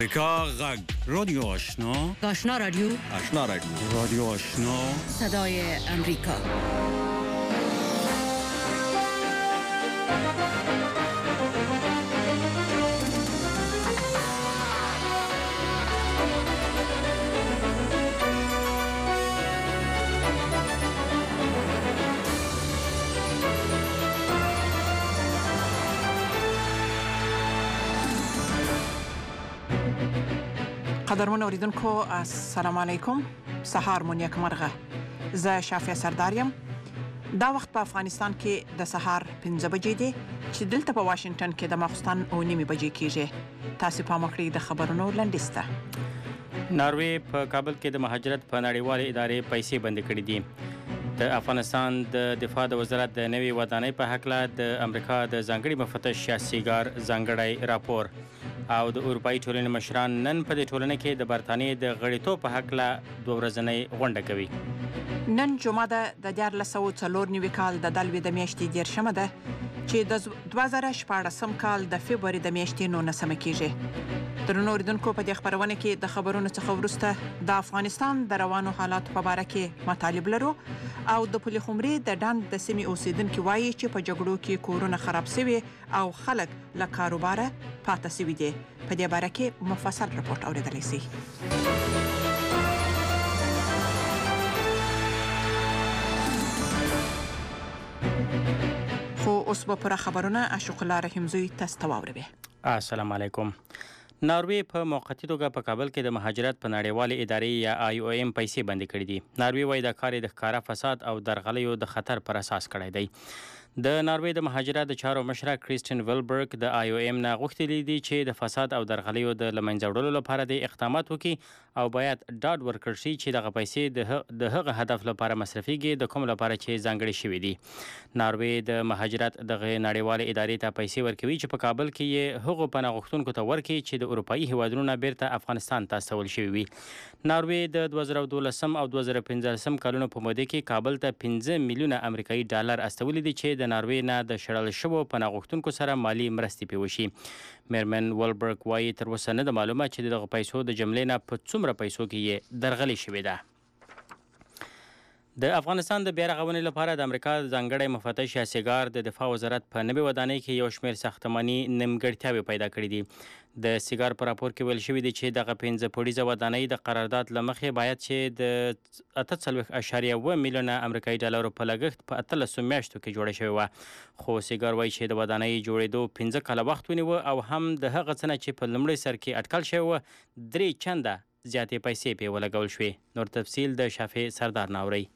امریکا غږ رادیو آشنا آشنا رادیو رادیو آشنا صدای امریکا. قدرمن اوریدونکو السلام علیکم. سهار مو نیک مرغه. زه شافیه سرداریم. دا وخت په افغانستان کې د سهار 5 بجې دی چې دلته په واشنگټن کې د ماخستن 9 بجې کېږي. تاسو په مخکې د خبرونو لنډیسته. ناروی په کابل کې د مهاجرت په نړیوالې ادارې پیسې بند کړې دي. د افغانستان د دفاع د وزارت د نوي ودانۍ په هکله د امریکا د ځانګړي مفتش سیګار ځانګړی راپور او د اروپایي ټولنې مشران نن په دې ټولنه کې د برتانیې د غړیتوب په هکله 2 ورځنۍ غونډه کوي. نن جمعه ده د 1494 کال د دلوي د میاشتې 10 ده چې د 2014 کال د فبراير د میاشتې 19 کېږي. درنو اوریدونکو په دې خبرونه کې د خبرونو څخه وروسته د افغانستان د روانو حالات په اړه کې مطالب لرو او د پلي خمري د ډند د سیمې اوسیدونکو وایي چې په جګړو کې کورونه خراب شوي او خلک له کاروباره پاتې شوي دي. په دې اړه کې مفصل راپورټ اوریدلای شئ. خو اوس به پر خبرونه اشوق الله رحیمزوی تاسو ته واوروي. السلام علیکم. ناروی په موقتی توګه په کابل کې د مهاجرت په نړیوالې ادارې یا IOM پیسې بند کړې دي. ناروی وايي د کار د ښکارا فساد او درغلیو د خطر پر اساس کړی دی. د ناروی د مهاجرت د چارو مشره کریستین ویلبرګ د IOM نه غوښتي دي چې د فساد او درغلیو د لمنځه وړلو لپاره د اقدامات وکړي او باید ډاډ ورکړل شي چې دغه پیسې د هغه هدف لپاره مصرفيږي د کوم لپاره چې ځانګړي شوي دي. ناروی د مهاجرت د نړیوالې ادارې ته پیسې ورکوي چې په کابل کې یې هغو پناه غوښتونکو ته ورکړي چې د اروپایي هیوادونو بیرته افغانستان ته استول شوي وي. ناروی د 2012 او 2015 کلونو په موده کې کابل ته 15 میلیونه امریکایي ډالر استولي دي چې د ناروی نه د شړل شوو پناه غوښتونکو سره مالی مرستې پیوشي. میرمن ولبرګ وايي تر اوسه نه د معلومه چې دغه پیسو د جملې نه په څومره پیسو کې یې درغلي شوې ده. د افغانستان د بیا رغونې لپاره د امریکا ځانګړی مفتش سیګار د دفاع وزارت په نوې ودانۍ کې یو شمېر ساختماني نیمګړتیاوې پیدا کړې دي. د سیګار په راپور کې ویل شوي دي چې دغه 15 پوړیزه ودانۍ د قرارداد له مخې باید چې د 48.1 میلیونه امریکایي ډالرو په لګښت په 13 میاشتو کې جوړه شوې وه. خو سیګار وايي چې د ودانۍ جوړېدو 15 کاله وخت ونیوه او هم د هغه څه نه چې په لومړي سر کې اټکل شوی وه 3 چنده زیاتې پیسې پرې ولګول شوې. نور تفصیل د شافعي سردار نه اورئ.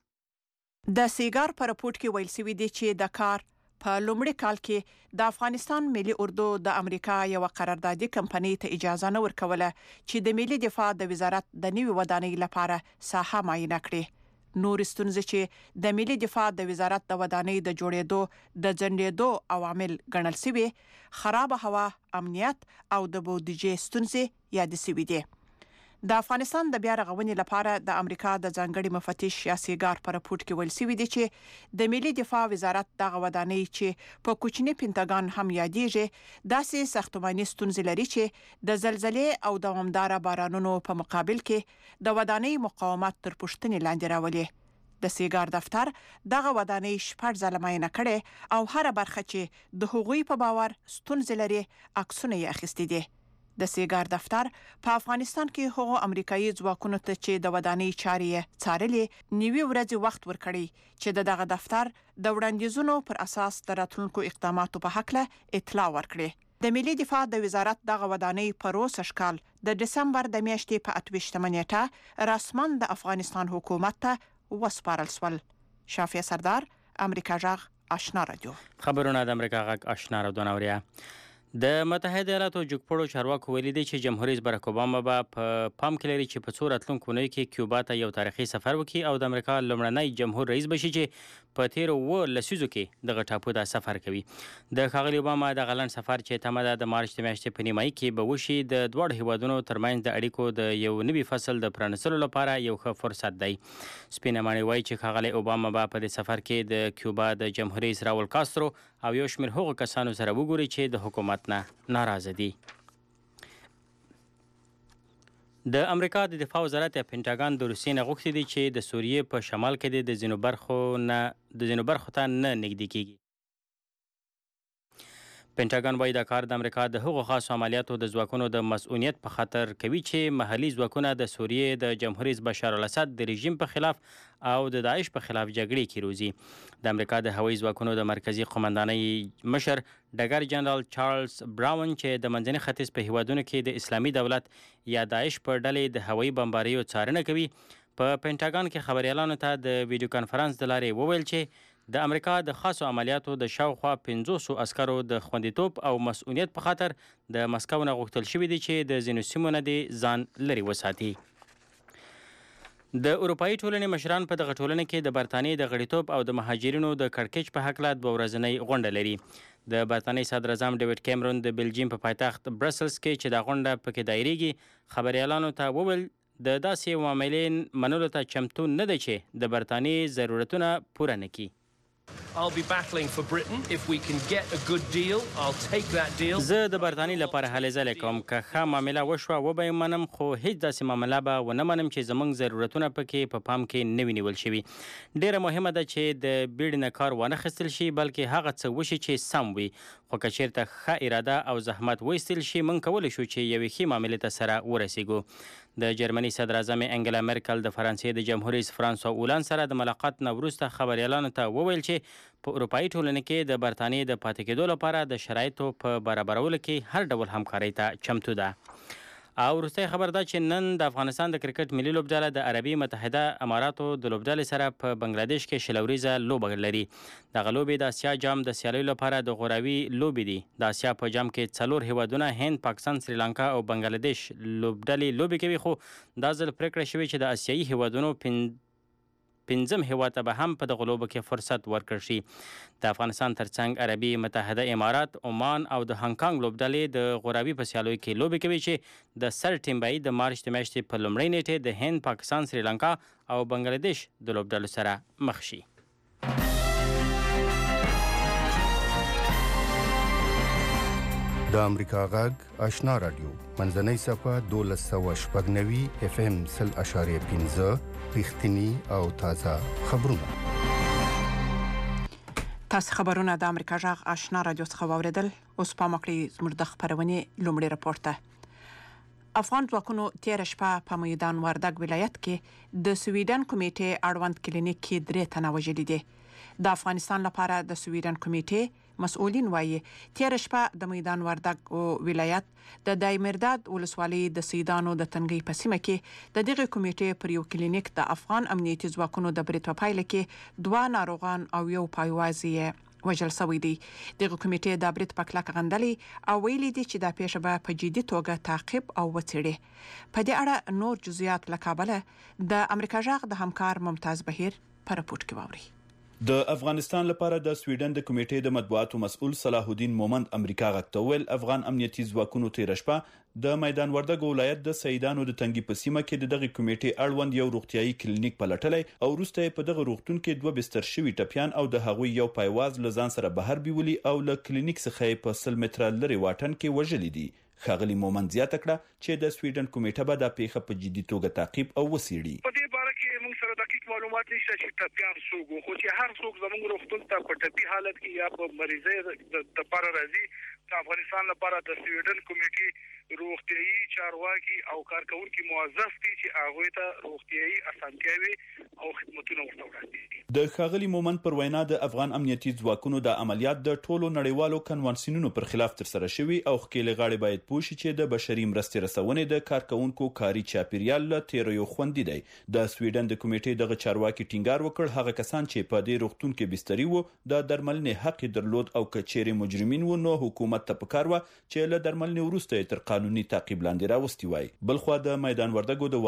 د سیګار په راپورټ کې ویل شوي دي چې د کار په لومړي کال کې د افغانستان ملي اردو د امریکا یو قراردادي کمپنۍ ته اجازه نه ورکوله چې د ملي دفاع د وزارت د نوي ودانۍ لپاره ساحه معاینه کړي. نور ستونزې چې د ملي دفاع د وزارت د ودانۍ د جوړېدو د ځنډېدو عوامل ګڼل شوي خراب هوا، امنیت او د بودیجې ستونزې یاد شوي دي. د افغانستان د بیا رغونې لپاره د امریکا د ځانګړي مفتش سیګار په راپورټ کې ویل شوي دي چې د ملي دفاع وزارت دغه ودانۍ چې په کوچني پینټاګان هم یادېږي داسې ساختماني ستونزې لري چې د زلزلې او دوامداره بارانونو په مقابل کې د ودانۍ مقاومت تر پوښتنې لاندې راولي. د سیګار دفتر دغه ودانۍ 4 ځله معاینه کړې او هر برخه چې د هغوی په باور ستونزې لري عکسونه یې اخیستي دي. د سیګار دفتر په افغانستان کې هغو امریکایي ځواکونو ته چې د ودانۍ چارې څارلې نیوي ورځې وخت ورکړي چې دغه دفتر د وړاندیزونو پر اساس د راتلونکو اقداماتو په هکله اطلاع ورکړي. د ملي دفاع د وزارت دغه ودانۍ په روسش کال د دسمبر د میاشتې په 28 نیټه رسماً د افغانستان حکومت ته وسپارل شول. شافعي سردار، امریکا غږ آشنا رادیو. خبرونه د امریکا غږ آشنا رادیو نوریا. د متحده ایالاتو جګپړو چارواکو ویلي دي چې جمهور رئیس باراک اوباما به په پام کې لري چې په څو راتلونکو اونیو کې کیوبا ته یو تاریخي سفر وکړي او د امریکا لومړنی جمهور رئیس بشي چې په تیرو 2 لسیزو کې دغه ټاپو ته سفر کوي. د ښاغلي اوباما د غلن سفر چې تمه ده د مارچ د میاشتې په نیمایي کې به وشي د دواړو هیوادونو ترمنځ د اړیکو د یو نوي فصل د پرانیستلو لپاره یو ښه فرصت دی. سپینه ماڼۍ وایي چې ښاغلی اوباما به په دې سفر کې د کیوبا د جمهور رئیس راول کاسترو او یو شمېر هغو کسانو سره وګوري چې د حکومت نه ناراضه دي. د امریکا د دفاع وزارت یا پینټاګان د روسیې نه غوښتي دي چې د سوریې په شمال کې د ځینو برخو ته نه نږدې کیږي. پینټاګان وایي دا کار د امریکا د هغو خاصو عملیاتو د ځواکونو د مسؤلیت په خاطر کوي چې محلي ځواکونه د سوریې د جمهور رئیس بشار الاسد د رژیم په خلاف او د داعش په خلاف جګړې کې روزي. د امریکا د هوایي ځواکونو د مرکزی قومندانۍ مشر ډګر جنرال چارلز براون چې د منځني ختیځ په هیوادونو کې د اسلامي دولت یا داعش په ډلې د هوایي بمباریو څارنه کوي په پینټاګان کې خبريالانو ته د ویډیو کانفرنس د لارې وویل چې د امریکا د خاصو عملیاتو د شاوخوا 500 عسکرو د خوندیتوب او مسؤلیت په خاطر د مسکو نه غوښتل شوي دي چې د ځینو سیمو نه دې ځان لرې وساتي. د اروپایي ټولنې مشران په دغه ټولنه کې د برتانیې د غړیتوب او د مهاجرینو د کړکېچ په هکله 2 ورځنۍ غونډه لري. د برتانیې صدر اعظم ډیوډ کیمرون د بلجیم په پایتخت برسلز کې چې دا غونډه پکې دایریږي خبريالانو ته وویل د داسې معاملې منلو ته چمتو نه دی چې د برتانیې ضرورتونه پوره نه کړي. I'll be battling for Britain. If we can get a good deal, I'll take that deal. زه د برتانیې لپاره هلې ځلې کوم که ښه معامله وشوه وبه یې منم خو هیڅ داسې معامله به ونه منم چې زموږ ضرورتونه پکې په پام کې نه وي نیول شوي. ډیره مهمه ده چې د بیړې نه کار وانه خیستل شي بلکې هغه څه وشي چې سم وي خو که چیرته ښه اراده او زحمت وایستل شي موږ کولی شو چې یوې ښې معاملې ته سره ورسیږو. د جرمني صدر اعظم انګلا مرکل د فرانسې د جمهور رئیس فرانسوا اولان سره د ملاقات نه وروسته خبريالانو ته وویل چې په اروپایي ټولنه کې د برتانیې د پاتې کېدو لپاره د شرایطو په برابرولو کې هر ډول همکارۍ ته چمتو ده. او وروستۍ خبر ده چې نن د افغانستان د کرکټ ملي لوبډله د عربي متحده اماراتو د لوبډلې سره په بنگلاديش کې شلوریزه لوبه لري. دغه لوبې د اسیا جام د سیالیو لپاره د غوراوي لوبې دي. د اسیا په جام کې 4 هیوادونه هند، پاکستان، سریلانکا او بنگلاديش لوبډلې لوبې کوي خو دا ځل پریکړه شوې چې د اسیایي هیوادونو 5 هیواد به هم په دغه لوبه کې فرصت ورکړ شي. د افغانستان ترڅنګ عربي متحده امارات، عمان او د هانګ کانګ لوبډلې د غوراوي په سیالیو کې لوبې کوي چې د سر ټیم به د مارچ د میاشتې په لومړۍ نیټه د هند، پاکستان، سریلانکا او بنگلاديش د لوبډلو سره مخ شي. د امریکا غږ آشنا رادیو منځنۍ صفه 1290 FM 0.5 رښتینی او تازه خبرونه. تاسو خبرونه د امریکا غږ آشنا رادیو څخه واوریدل. اوس په مکړی زموږ د خبرونې لومړی راپورټ ته افغان ځواکونو تیر شپه په میدان وردګ ولایت کې د سویډن کمیټې اړوند کلینیک کې 3 تنه وژل دي. د افغانستان لپاره د سویډن کمیټې مسؤلین وایي تیر شپه د میدان وردګ ولایت د دایمرداد ولسوالۍ د سیدانو د تنګي په سیمه کې د دغه کمیټې پر یو کلینیک د افغان امنیتي ځواکونو د برید په پایله کې 2 ناروغان او یو پایوازي وژل شوی دی. دغه کمیټې د برید په کلک غندلې او ویلي دي چې دا پیښه به په جدي توګه تعقیب او وڅېړي. په دې اړه نور جزئیات له کابل د امریکا غږ د همکار ممتاز بهیر په راپورټ کې واوري. د افغانستان لپاره د سویډن د کمیټې د مطبوعاتو مسؤل صلاح الدین مومند امریکا غږ افغان امنیتي ځواکونو تیر شپه د میدان وردګ ولایت د سیدانو د تنګي په سیمه کې دغه کمیټې اړوند یو روغتيایي کلینیک پلټلې او وروسته په دغه روغتون کې 2 بستر شوي ټپيان او د هغوی یو پایواز لزان سره بهر بیولي او له کلینیک څخه په 100 متره لري واټن کې وژل دي. خاغلی مومند زیاته کړه چې د سویډن کمیټه به د پیښه په جدي توګه تعقیب او وڅېړي. په دې باره کې موږ سره دقیق معلومات نشته چې ټپيان څوک خو چې هر څوک زموږ روغتون ته په ټپي حالت کې یا په مریضۍ د لپاره راځي د افغانستان لپاره د سویډن کمیټې روغتيایي چارواکي او کارکونکو موظف دي چې هغه ته روغتيایي اسانتیاوي او خدماتونه ورکوي. د خاغلی مومند پر وینا د افغان امنیتي ځواکونو د عملیات د ټولو نړیوالو کنوانسیونونو پر خلاف تر سره شوي او خکېل غاړي باید پوښي چې د بشري مرستې رسونې د کارکونکو کاري چاپیریال له تیریو خوندې دی. د سویډن د کمیټې دغه چارواکي ټینګار وکړ هغه کسان چې په دې روغتون کې بستري وو د درملنې حق درلود او کچېري مجرمین وو نو حکومت ته پکار و چې له درملنې وروسته تر قانوني تعقیب لاندې راوستي وای. بلخو د میدان وردګو د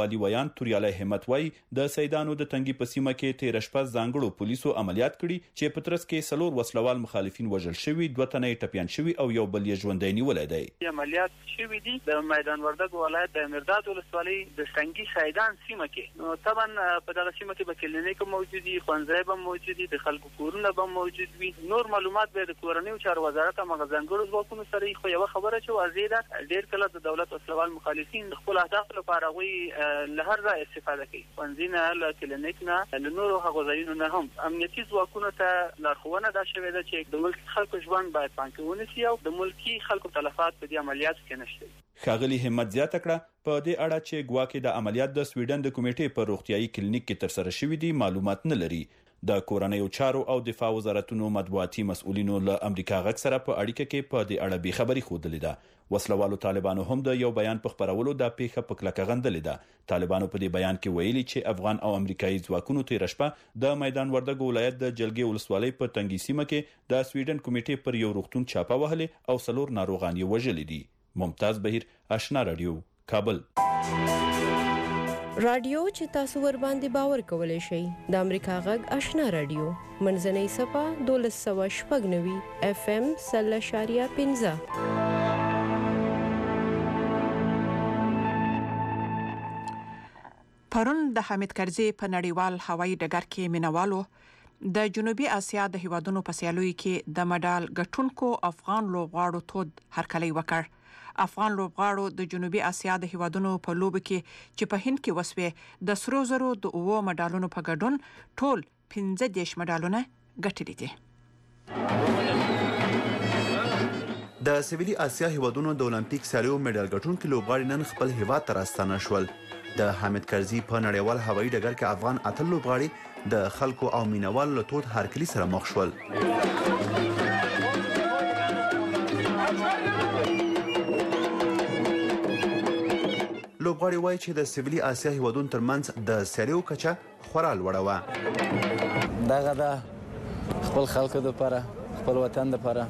والي ویان توریاله همت وای د سیدانو د تنګي په سیمه کې 13 شپه ځانګړو پولیسو عملیات کړي چې په ترڅ کې سلور وسلوال مخالفین وژل شوي 2 تنه ټپيان شوي او یو بل یې ژوندۍ نیولای دی. عملیات شوي دي د میدان وردګ ولایت د مرداد ولسوالۍ د تنګي سیدان سیمه کې. نو طبعا په دغه سیمه کې به کلینیک موجود دي، ښوونځي به موجود دي، د خلکو کورونه به موجود وي. نور معلومات به د کورنیو چارو وزارت هغه ځانګړو ځواکونو سره خو یو خبره چې واضح ده ډېر کله د دولت وسلوال مخالفین د خپل اهداف لپاره وي له هر ځای استفاده کوي. ښوونځي له کلینیک نه له نورو هغو ځایونو نه هم امنیتي ځواکونو ته لارښوونه دا شوې ده چې د ملک خلکو ژوند باید پام کې ونیسي او د ملکي خلکو تلفات په دې عملیاتو کې نشته. ښاغلي همت زیاته کړه په دې اړه چې ګواکې د عملیات د سویډن د کمیټې په روغتيایي کلینیک کې تر سره شوې دي معلومات نه لري. د کورنیو چارو او دفاع وزارتونو مطبوعاتي مسؤلینو له امریکا غږ سره په اړیکه کې په دې اړه به خبري خوده لیده. وسلوالو طالبانو هم د یو بیان په خبرولو د پیښه په کلکه غندلې ده. طالبانو په دې بیان کې ویلي چې افغان او امریکایي ځواکونو 13 شپه د میدان وردګ ولایت د جلګې ولسوالۍ په تنګي سیمه کې د سویډن کمیټې پر یو روغتون چاپه وهلې او سلور ناروغان یې وژلي دي. ممتاز بهیر، آشنا رادیو، کابل. رادیو چې تاسو ور باندې باور کولای شئ د امریکا غږ آشنا رادیو منځنۍ صفه 1290 FM 0.15. پرون د حامد کرزي په نړیوال هوایي ډګر کې مینوالو د جنوبي اسیا د هیوادونو په سیالوي کې د مډال ګټونکو افغان لوبغاړو تود هرکلی وکړ. افغان لوبغاړو د جنوبي اسیا د هیوادونو په لوب کې چې په هند کې وسوي د سرو زرو د 9 مډالونو په ګډون ټول 15 مډالونه ګټلي دي. د سویلي اسیا هیوادونو د اولمپیک سیالیو مډال ګټونکو لوبغاړي نن خپل هیواد ته راستانه شول. د حامد کرزي په نړیوال هوایي ډګر کې افغان اتل لوبغاړي د خلکو او مینوالو له تود هرکلي سره مخ شول. لوبغاړي وایي چې د سویلي اسیا هیوادونو ترمنځ د سیالیو کچه خورا لوړه وه. دغه د خپل خلکو لپاره خپل وطن لپاره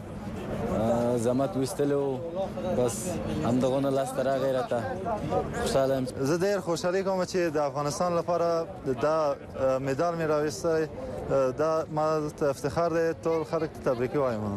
زحمت وستلو بس همدغه لاس راغی راته خوشاله یم. زه ډېر خوشحالي کوم چې د افغانستان لپاره دا مډال مې راوستی. دا ما ته افتخار دی. ټول خلک ته تبریک وایم.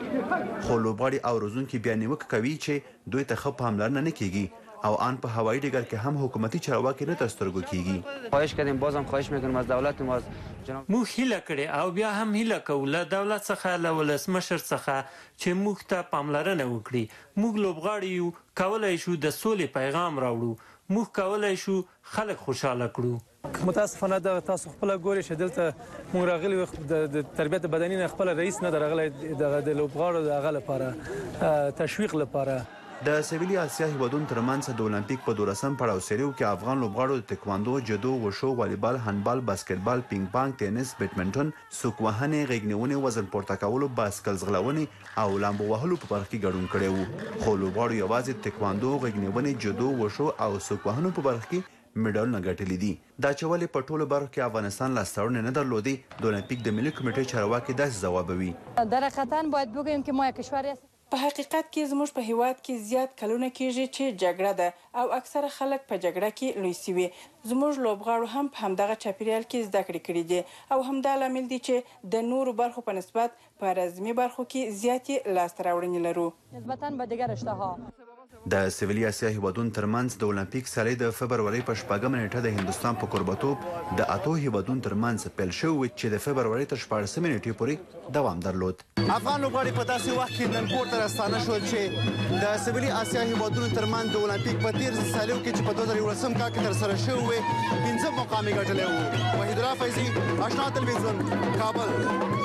خو لوبغاړي او روزونکي بیا نیوکه کوي چې دوی ته ښه پاملرنه نه کیږي او آن په هوایي ډګر کې هم حکومتي چارواکي نه تر سترګو کیږي. خواهش کردیم بازم خواهش میکنیم از دولت ما موږ هیله کړې او بیا هم هیله کوو له دولت څخه له ولسمشر څخه چې موږ ته پاملرنه وکړي. موږ لوبغاړي یو کولای شو د سولې پیغام راوړو. موږ کولای شو خلک خوشاله کړو. متاسفانه د تاسو خپل ګوري چې دلته مونږ راغلي د تربیت بدني نه خپل رئیس نه درغلي د لوبغاړو د غل لپاره تشویق لپاره. د سویلي اسیا هیوادونو ترمنځ د اولمپیک په 12 پړاو سیالیو کې افغان لوبغاړو د تکواندو، جودو، وشو، والیبال، هاندبال، باسکټبال، پینګ پانګ، ټینس، بیډمنټن، سوک وهنې، غېږنیونې، وزن پورته کولو، بایسکل ځغلونې او لامبو وهلو په برخه کې ګډون کړی وو. خو لوبغاړو یوازې تکواندو، غېږنیونې، جودو، وشو او سوک وهنو په برخه کې مډالونه ګټلي دي. دا چې ولې په ټولو برخو کې افغانستان لاسته نه درلودي د اولمپیک د ملي کمیټې چارواکي داسې ځوابوي. در حقیقت باید بگویم که ما کشوری په حقیقت کې زموږ په هیواد کې زیات کلونه کېږي چې جګړه ده او اکثره خلک په جګړه کې لوی سوي. زموږ لوبغاړو هم په همدغه چاپیریال کې زده کړې کړې دي او همدا لامل دی چې د نورو برخو په نسبت په رزمي برخو کې زیاتې لاسته راوړنې لرو نسبتاً به دیگر رشته‌ها. د سویلي اسیا هیوادونو ترمنځ د اولمپیک سیالۍ د فبرورۍ په 4 نیټه د هندستان په کوربتوب د اتو هیوادونو ترمنځ پیل شوی چې د فبرورۍ تر 14 نیټې پورې دوام درلود. افغان لوبغاړي په داسې وخت کې نن کور ته راستانه شول چې د سویلي اسیا هیوادونو ترمنځ د اولمپیک په 13 سیالیو کې چې په 2018 کال کې ترسره شوې 15 مقام ګټلې وو. وحید الله فیضي، آشنا تلویزیون، کابل.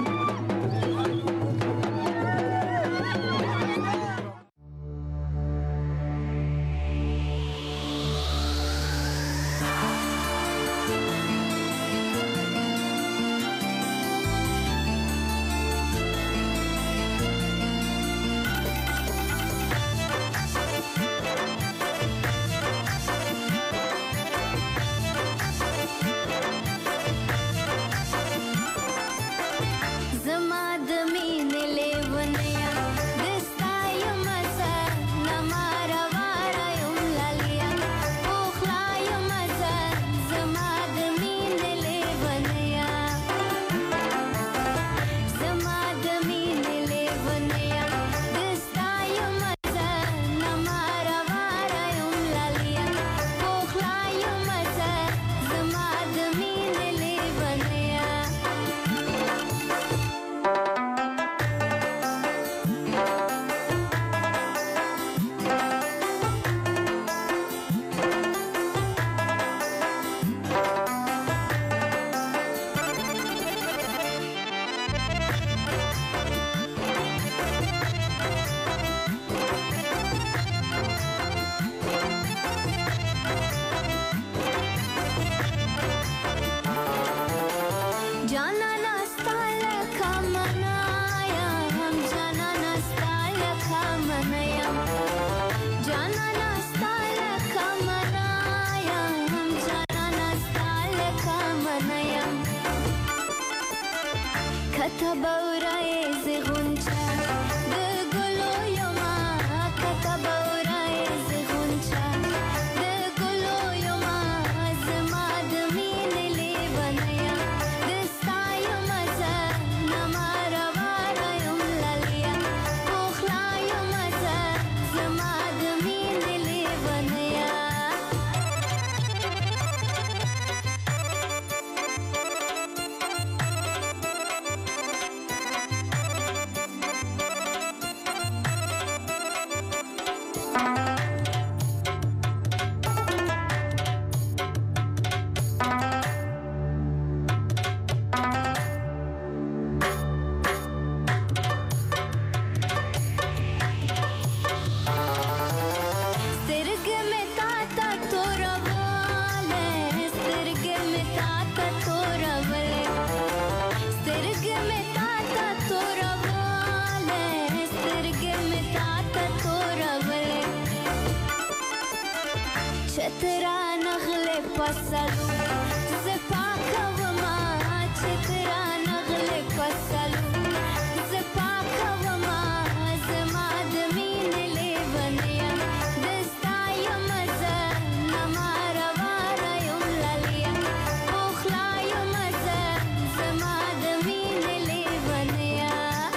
چترا نغله پسلو زپاکوما چترا نغله پسلو زپاکوما زما د مين لیونیا دستا مزه نمار واره یم لالیا اوخلا مزه زما د مين لیونیا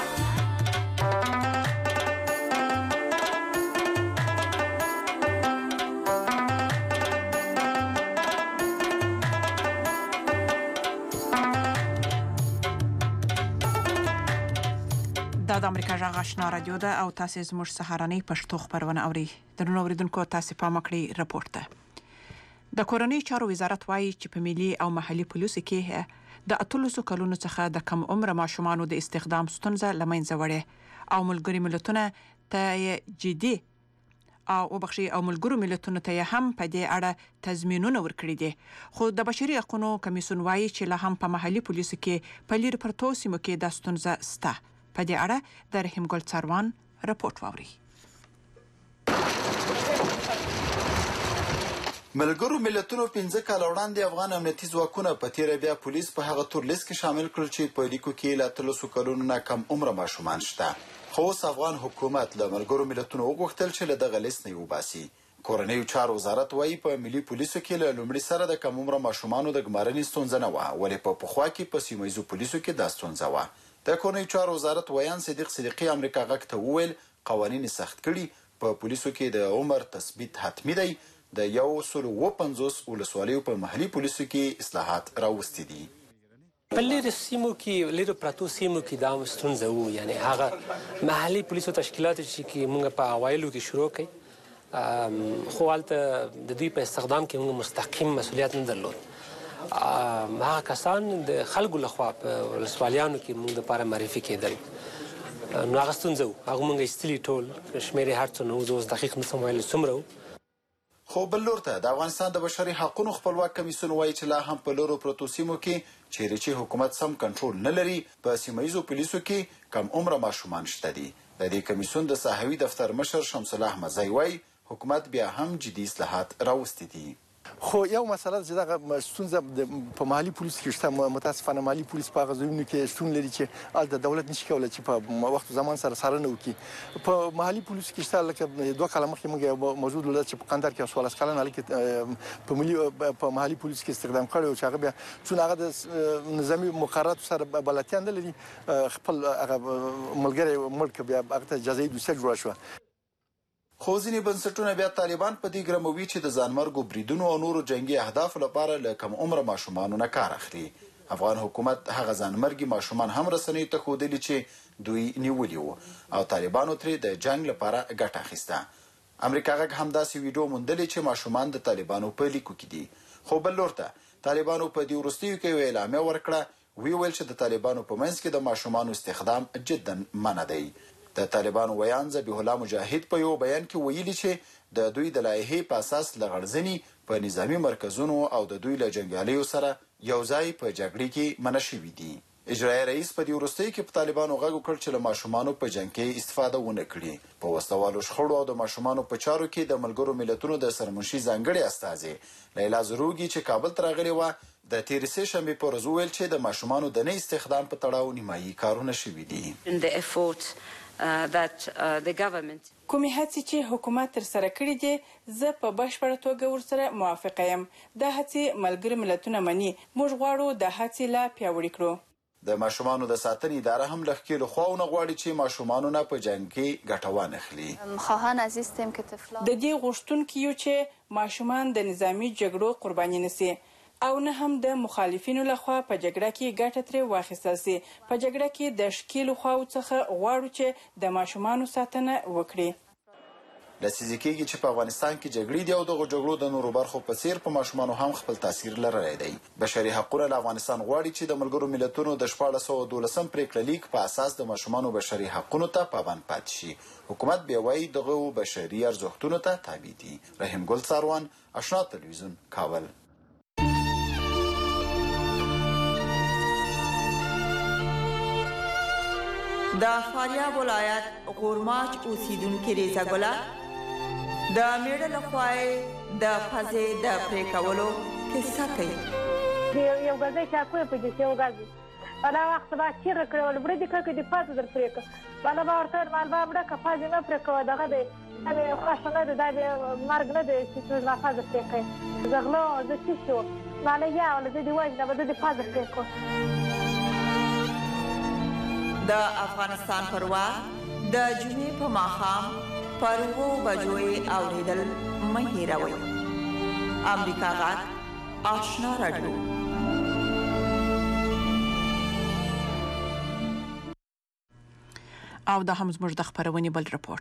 د امریکا جغ آشنا رادیو ده او تاسو زموږ سهارنۍ پښتو خبرونه اوري درنو اوریدونکو تاسو پام کړئ رپورت ته د کورنۍ چارو وزارت وایي چې په ملي او محلي پولیسو کې د 13 کلونو څخه د کم عمر ماشومانو د استخدام ستونزه لمنځه وړي او ملګری ملتونه ته جدي او ملګرو ملتونو ته هم په دې اړه تضمینونه ورکړي دي خو د بشري حقوقو کمیسیون وایي چې لا هم په محلي پولیسو کې په لیر پرتو سیمو کې د ستونزه سته په دې اړه د رحیم ګل څاروان رپورت واوري ملګرو ملتونو 15 کال وړاندې افغان امنیتي ځواکونه په تیر بیا پولیس په هغه تور لیست کې شامل کړل چې په لیکو کې لا 13 کلونو نه کم عمر ماشومان شته خو افغان حکومت له ملګرو ملتونو وغوښتل چې له دغه لیست نه وباسي کورنۍ چارو وزارت وایي په ملي پولیسو کې له لومړي سره د کم عمر ماشومانو د ګمارنې ستونزه نه وه ولې په پخوا کې په سیمه ییزو پولیسو کې دا ستونزه وه د کورنۍ چارو وزارت ویان صدیق صدیقي امریکا غږ ته وویل قوانین سخت کړي په پولیسو کې د عمر تثبیت حتمی دی د 150 ولسوالیو په محلي پولیسو کې اصلاحات راوستي دي په لیرو سیمو کې لیرو پراتو سیمو کې دا ستونزه وو یعنی هغه محلي پولیسو تشکیلات چې موږ په اوایلو کې شروع کړي خو هلته د دوی په استخدام کې موږ مستقیم مسؤلیت نه درلود هغه کسان د خلکو لخوا په ولسوالیانو کې موږ لپاره معرفي کېدل نو هغه ستونزه وو هغه موږ ایستلي ټول شمېر یې هر څه نه اوس دقیق نشم ویلی څومره خو بل لور ته د افغانستان د بشري حقوقو خپلواک کمیسیون وایي چې لا هم په لورو پروتو سیمو کې چیرې چې حکومت سم کنټرول نه لري په سیمه ییزو پولیسو کې کم عمر ماشومان شته دي د دې کمیسیون د ساحوي دفتر مشر شمس الله احمدزی وایي حکومت بیا هم جدي اصلاحات راوستي دي خو یو مسله چې دغه ستونزه په محلي پولیس کې شته متاسفانه محلي پولیس په هغه ځایونو کې شتون لري چې هلته دولت نشي کولی چې په وخت زمان سره څارنه وکړي په محلي پولیسو کې شته لکه 2 کاله مخکې موږ یو موضوع درلود چې په قندهار کې 14 کلن هلک په محلي پولیس کې استخدام کړی و چې هغه بیا چون هغه د نظامي مقرراتو سره بلدتیا نه لري خپل هغه ملګری مړ کړ بیا هغه ته جزایي دوسیه جوړه شوه خو ځینې بنسټونه بیا طالبان په دې ګرموي چې د ځانمرګو بریدونو او نورو جنگي اهدافو لپاره له کم عمر ماشومانو نه کار اخلي افغان حکومت هغه ځانمرګي ماشومان هم رسنیو ته ښودلي چې دوی نیولي وو او طالبانو ترې د جنگ لپاره ګټه اخیسته امریکا غږ همداسې ویډیو موندلې چې ماشومان د طالبانو په لیکو کې دي خو بل لور ته طالبانو په دې وروستیو کې یوه اعلامیه ورکړه ویل چې د طالبانو په منځ کې د ماشومانو استخدام جدا منع دی د طالبانو ویان ذبیح الله مجاهد په یو بیان کې ویلي چې د دوی د لایحې په اساس لغړزنې په نظامی مرکزونو او د دوی له جنګیالیو سره یو ځای په جګړې کې منع شوي دي اجرایي رئیس په دې وروستیو کې په طالبانو غږ وکړ چې له ماشومانو په جنګ کې استفاده ونه کړي په وسلوالو شخړو او د ماشومانو په چارو کې د ملګرو ملتونو د سرمنشي ځانګړي استازي لیلا زروګي چې کابل ته راغلې وه د تېرې سې شنبې په ورځ وویل چې د ماشومانو د نه استخدام په تړاو نیمایي کارونه شوي دي کومې هڅې چې حکومت ترسره کړې دي زه په بشپړه توګه ورسره موافقه یم دا هڅې ملګري ملتونه مني موږ غواړو د هڅې لا پیاوړې کړو د ماشومانو د ساتنې اداره هم له ښکېلو خواونه غواړي چې ماشومانو نه په جنګ کې ګټه وانخلي د دې غوښتونکي یو چې ماشومان د نظامي جګړو قرباني نشي او نه هم د مخالفینو لخوا په جګړه کې ګټه ترې واخیستل سي په جګړه کې د ښکېلو خواو څخه غواړو چې د ماشومانو ساتنه وکړي لسیزې کېږي چې په افغانستان کې جګړې دي او دغو جګړو د نورو برخو په څیر په ماشومانو هم خپل تاثیر لرلی دی بشري حقونه له افغانستان غواړي چې د ملګرو ملتونو د 1412 پریکړه لیک په اساس د ماشومانو بشري حقونو ته پابند پاتې شي حکومت بیا وایي دغه بشري ارزښتونو ته تابع دي رحیم ګل څاروان آشنا تلویزیون کابل د فاریاب ولایت غورماچ اوسیدونکو ریزه ګله د میړه لخوا د ښځې د پرې کولو کیسه کوي. یو ګزی چاکو په دې یو ګزی بلا وخت با چیرې کړول بړې د ککې د پاتې در پرې کړ بلا با ورته مال با بړه کفاجه نه پرې کوه دغه دې خوښه نه ده د مرګ نه ده چې څه نه فاز پرې کوي زغلو د څه شو مال یا ول د وایي نه بده د فاز پرې کوه. د افغانستان پروا د جمعې په ماښام پر 2 بجو اوریدل مه هېروئ. امریکا غږ آشنا رادیو. او دا هم زموږ د خبرونې بل رپورت.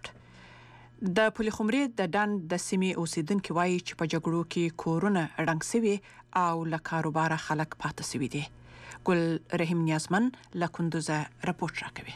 د پلخمري د ډند د سیمې اوسیدونکو وایي چې په جګړو کې کورونه رنګ سوي او له کاروبار خلک پاتې سوي دي. ګل رحیم نیازمن له کندوز رپورت راکوي.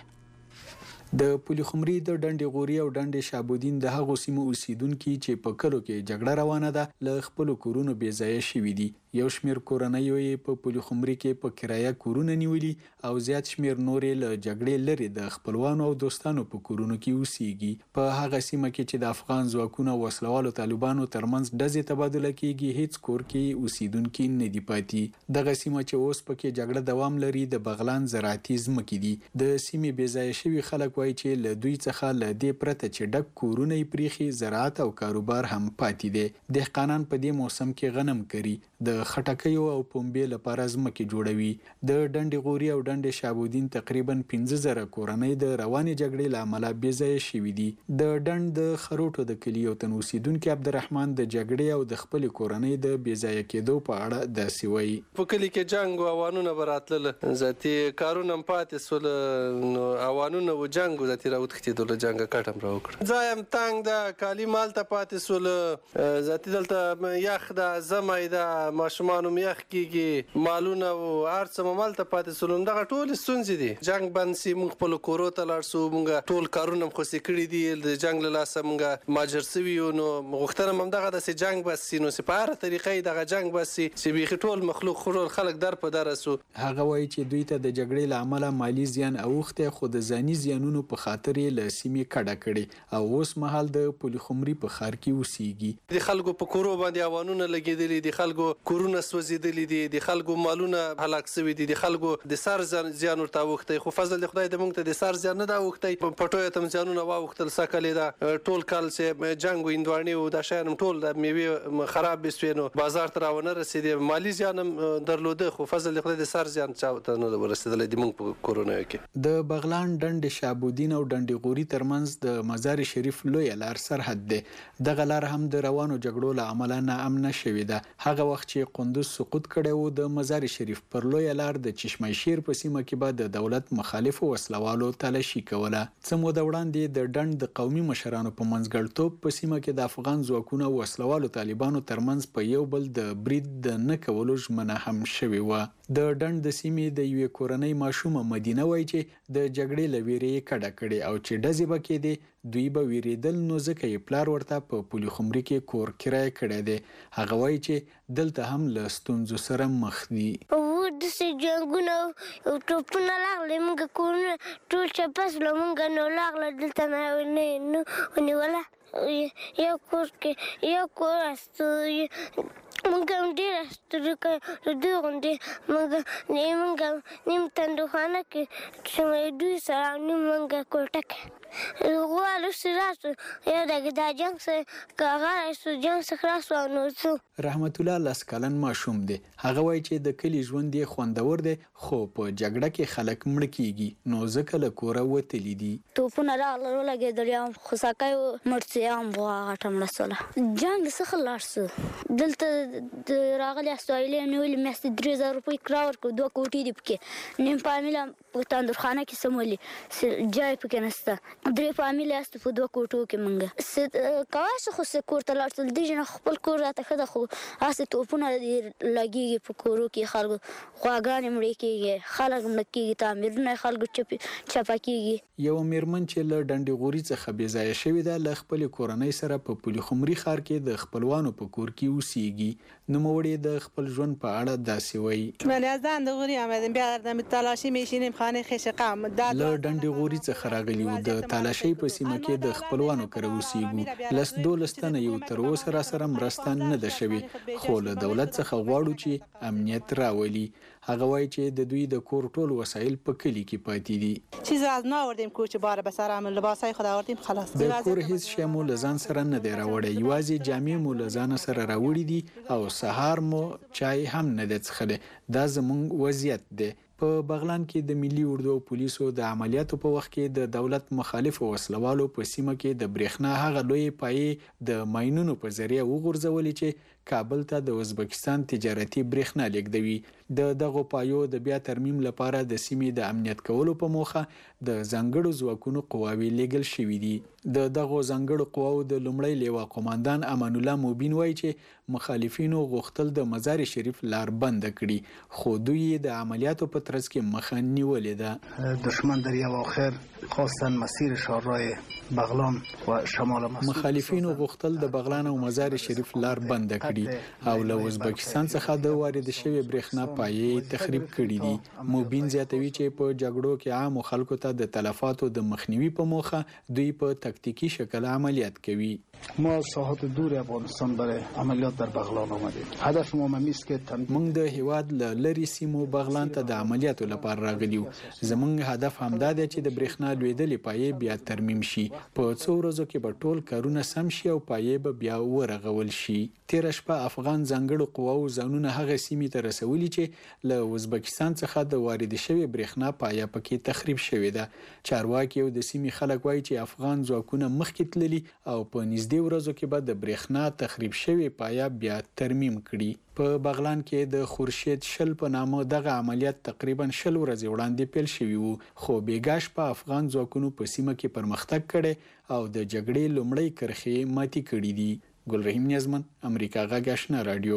د پلخمري د ډنډ غوري او ډنډ شابودین د هغو سیمو اوسیدونکو چې په کلو کې جګړه روانه ده له خپل کورونو بې ځایه شوي دي. یو شمیر کورنۍ یې په پلخمري کې په کرایه کورونه نیولي او زیات شمیر نورې له جګړې لري د خپلوانو او دوستانو په کورونو کې اوسېږي. په هغه سیمه کې چې د افغان ځواکونو وسلوالو طالبانو ترمنځ ډزې تبادله کیږي هیڅ کور کې اوسیدونکو نه دي پاتې. دغه سیمه چې اوس پکې جګړه دوام لري د بغلان زراعتي ځمکې دي. د سیمې بې ځایه شوي خلک وایي چې له دوی څخه له دې پرته چې ډک کورونه یې پریخي زراعت او کاروبار هم پاتې دي. دهقانان په دې موسم کې غنم کري د خټکیو او پنبې لپاره ځمکې جوړوي. د ډنډ غوري او ډنډ شابودین تقریبا 15000 کورنۍ د روانې جګړې له امله بې ځایه شوي دي. د ډنډ د خروټو د کلي یو تن اوسیدونکي عبدالرحمن د جګړې او د خپل کورنۍ د بې ځایه کېدو په اړه داسې وایي. په کلي کې جنګ او اوانونه براتله ذاتي کارونه پاتې سول نو اوانونه و جنگ ذاتي راوتختیدل جنگ کټم راوکړ ځایم تنگ دا کالی مال ته پاتې سول ذاتي دلته یخ دا زمای دا ماشومان میخ کیږي مالونه او ارڅ مال ته پاتې سول دغه ټول ستونزې دي. جنگ بنسي موږ خپل کورو ته لارسو موږ ټول کارونه خو سې کړی دي د جنگ له لاسه موږ ماجر سوي نو غوښتنه هم دغه د جنگ بس نو سپاره طریقې دغه جنگ بس چې بيخي ټول مخلوق خور خلک در په درسو. هغه وایي چې دوی ته د جګړې له امله مالی زیان اوخته خو د ځاني زیانونو په خاطر له سیمې کډه کړي او اوس مهال د پلخمري په ښار کې اوسېږي. د خلکو په کورو باندې اوانونه لګېدلي دي خلکو کورونه سوځېدلي دي د خلکو مالونه هلاک شوي دي د خلکو د سر زیان ورته اوښتی خو فضل د خدای د موږ ته د سر زیان نه دا اوښتی پټوی تم زیانونه واوښتل سکلې دا ټول کال چې جنگ ویندواني او د شاین ټول د میوه خراب بسوینو بازار ته راونه رسیدي مالی زیان درلوده خو فضل د خدای د سر زیان چاوته نه ورسېدل د موږ په کورونه کې. د بغلان ډنډ شابودین او ډنډ غوري ترمنځ د مزار شریف لوی لار سرحد ده. دغه لار هم د روانو جګړو له امله ناامن شوې ده. هغه وخت چې قندوز سقوط کړي وو د مزار شریف پر لوی لار د چشمه شیر په سیمه کې به د دولت مخالفو وسلوالو تلاشي کوله. څه موده وړاندې د ډنډ د قومي مشرانو په منځګړتوب په سیمه کې د افغان ځواکونو وسلوالو طالبانو ترمنځ په یو بل د برید د نه کولو ژمنه هم شوې وه. د ډنډ د سیمې د یوې کورنۍ ماشومه مدینه وایي چې د جګړې له ویرې کډه کړي او چې ډزې به کېدې دوی به ویریدل نو ځکه یې پلار ورته په پلخمري کې کور کرایه کړی دی. هغه وایي چې دلته هم له ستونزو سره مخ دي. داسې جنګونه او ټوپونه راغلې موږ کورونه ټول چپس له موږ نو راغله دلته نه ونیوله یو کور کې یو کور است موږ هم ډېر ستړي کړو دوی غوندې موږ نیم تندخانه کې چې دوی سره نیم موږ کوټه کې غواړو چې راسو یا دا جنګ څخه کاغه راسو جنګ څخه راسو نو څو. رحمت الله لسکلن ماشوم دی. هغه وایي چې د کلي ژوند یې خوندور دی خو په جګړه کې خلک مړه کیږي نو ځکه له کوره وتلي دي. توپونه راغله ولګېدل یا خوساکی مرڅې هم غټه مړه سوله جنګ څخه لاړ سو دلته د راغلي اسرائیلي نیولې میاشتې 3000 روپۍ کرا ورکړو 2 کوټې دي پکې نیم فامیله په تندرخانه کې سمولي جای پکې نشته 3 فامیله است په 2 کوټو کې مونږ کاوه خو څه کور ته لاړ دي نه خپل کور راته خده خو اسه توپونه لګيږي په کورو کې خلکو غواګانې مړې کېږي خلک مړ کېږي تعمیرونه خلکو چپا کېږي. یو میرمن چې له ډنډ غوري څخه بې ځایه شوې ده له خپل کورنۍ سره په پلخمري ښار کې د خپلوانو په کور کې اوسېږي. نوموړې د خپل ژوند په اړه داسې وایي. من از ډنډ غوري آمدیم بیا دم تلاشی میشینیم خانه خشقام له ډنډې غوري څخه راغلی و د تالاشۍ په سیمه کې د خپلوانو کره اوسېږو لس 12 تنه یو تر اوسه را سره مرسته نه ده شوې خو له دولت څخه غواړو چې امنیت راولي هغه وایي چې د دوی د کور ټول وسایل په کلی کې پاتې دي چیز از نه آوردیم کوچ بار به سر عمل لباسای خود آوردیم خلاص د کور هیڅ شی مو لزان سره نه دی راوړی یوازې جامې مو لزان سره راوړي دي او سهار مو چای هم نه د څخله دا زموږ وضعیت دی په بغلان کې د ملي اردو او پولیسو د عملیاتو په وخت کې د دولت مخالف وسلوالو په سیمه کې د برېښنا هغه لوی پایې د ماینونو په ذریعہ وغورځولې چې کابل ته د ازبکستان تجارتي برېښنا لیږدوي د دغه پایو د بیا ترمیم لپاره د سیمې د امنیت کولو په موخه د ځانګړو ځواکونو قواوی لیږل شوې دي د دغه ځانګړو قواو د لومړی لیوا قوماندان امان الله موبین وایي چې مخالفینو غوښتل د مزار شریف لار بند کړي خو دوی د عملیاتو په ترڅ کې مخه نیولې ده دشمن در یو آخر خواستن مسیر شهرهای بغلان و شمال مسعود مخالفینو غوښتل د بغلان او مزار شریف لار بند کړي او له ازبکستان څخه د وارد شوی برېښنا پایې تخریب کړي دي موبین زیاتوي چې په جګړو کې عام خلکو ته د تلفاتو د مخنیوي په موخه دوی په تکتیکی شکل عملیات کوي ما ساحات دور افغانستان برای عملیات در بغلان آمدیم هدف ما است که موږ د هیواد له لری سیمو بغلان ته د عملیاتو لپاره راغلیو زموږ هدف همدا دی چې د برېښنا لویدلې پایې بیا ترمیم شي په څو ورځو کې به ټول کارونه سم شي او پایې به بیا ورغول شي تیر شپه افغان ځانګړو قواو ځانونه هغه سیمې ته رسولي چې له ازبکستان څخه د وارد شوی برېښنا پایه پکې تخریب شوې ده چارواکي او د سیمې خلک وایي چې افغان ځواکونه مخکې تللي او په نږدې ورځو کې به د برېښنا تخریب شوی پایه بیا ترمیم کړي په بغلان کې د خورشید شل په نامه دغه عملیات تقریبا 10 ورځې وړاندې پیل شوی وو خو بیګاش په افغان ځواکونو په سیمه کې پرمختګ کړي او د جګړې لومړی کرښې ماتي کړې دي ګلرحیم نیازمن امریکا غږ آشنا رادیو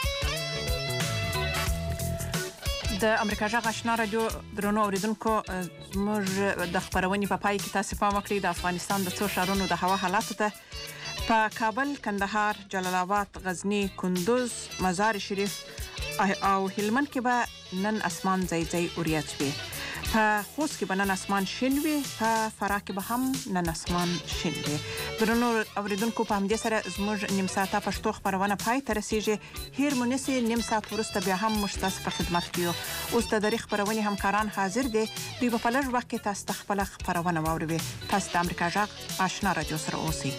د امریکا غږ آشنا رادیو درنو اوریدونکو موږ د خبرونې په پای کې تاسو پام وکړئ د افغانستان د څو ښارونو د هوا حالات ته په کابل، کندهار، جلال آباد، غزنی، کندوز، مزار شریف او هلمند کې به نن اسمان ځای ځای اوریات وي په خوست کې به نن اسمان شین وي په فراه کې به هم نن اسمان شین وي درنو اوریدونکو په همدې سره زموږ نیم ساعته پښتو خبرونه پای ته رسیږي هیر مونږ نیم ساعت وروسته بیا هم موږ تاسو په خدمت کې یو اوس د دری خبرونه همکاران حاضر دي دوی په لږ وخت کې تاسو خپل خبرونه واوري تاسو د امریکا غږ آشنا رادیو سره اوسئ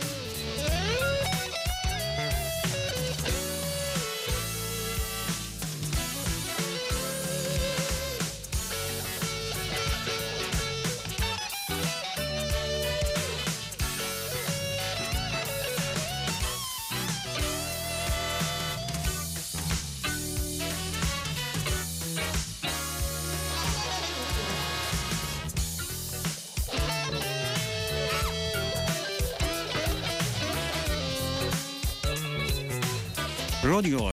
رادیو